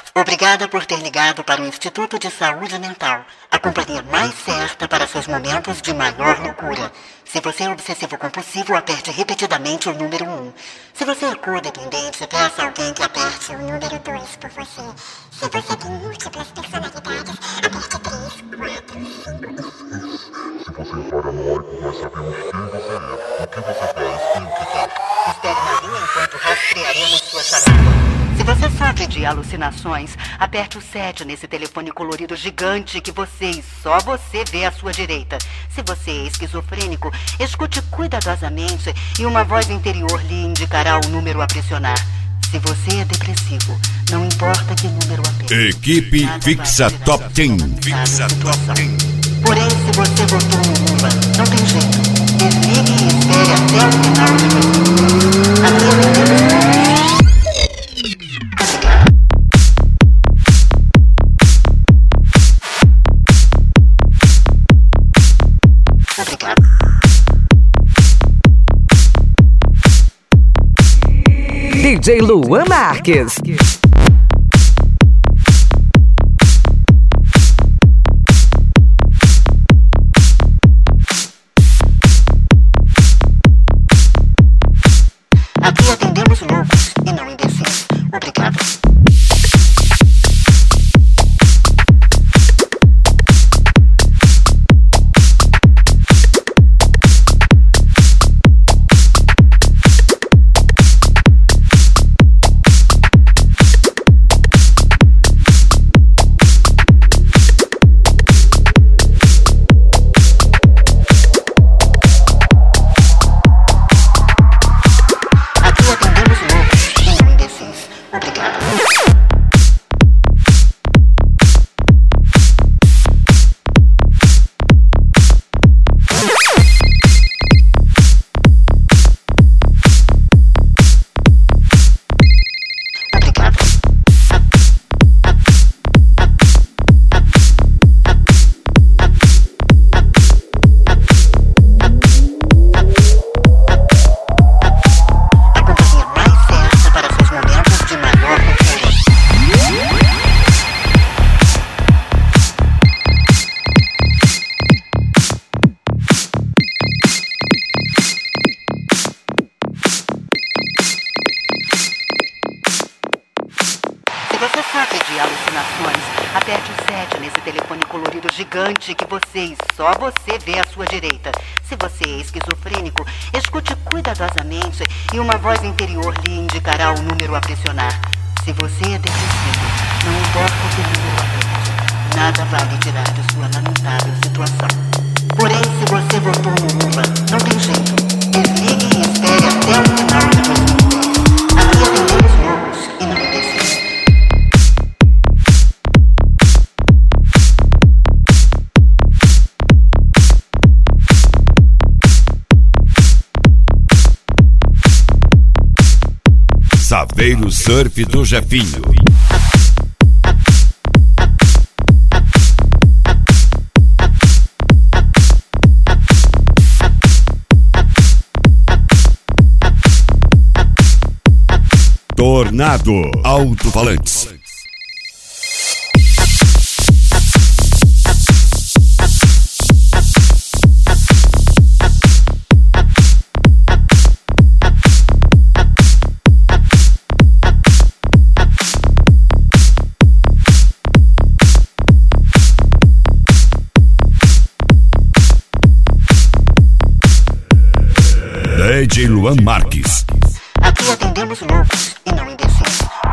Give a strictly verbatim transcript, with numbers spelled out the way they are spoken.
Obrigada por ter ligado para o Instituto de Saúde Mental, a companhia mais certa para seus momentos de maior loucura. Se você é obsessivo compulsivo, aperte repetidamente o número um. Se você é codependente, peça a alguém que aperte o número dois por você. Se você tem múltiplas personalidades, aperte três, quatro, cinco e seis. Se você é paranoico, nós sabemos quem você é, o que você faz e o que quer. Espere na linha enquanto rastrearemos sua chamada. Se você sofre de alucinações, aperte o sete nesse telefone colorido gigante que você e só você vê à sua direita. Se você é esquizofrênico, escute cuidadosamente e uma voz interior lhe indicará o número a pressionar. Se você é depressivo, não importa que número aperte. Equipe Fixa Top dez. Fixa Top dez. Porém, se você votou no Lula, não tem jeito. Desligue e espere até o final de dois mil e dois. Aqui atendemos D J Luan Marques. Aqui atendemos loucos e não imbecis. Obrigado. Aperte o sete nesse telefone colorido gigante que você e só você vê à sua direita. Se você é esquizofrênico, escute cuidadosamente e uma voz interior lhe indicará o número a pressionar. Se você é depressivo, não importa o que número aperte, nada vai lhe tirar de sua lamentável situação. Porém, se você votou no Lula, não tem jeito. Desligue e espere até o final de dois mil e dez. Aqui atendemos loucos e não imbecis. Saveiro Surf do Jefinho. Tornado Alto-Falantes. D J Luan Marques. Aqui atendemos loucos e não imbecis.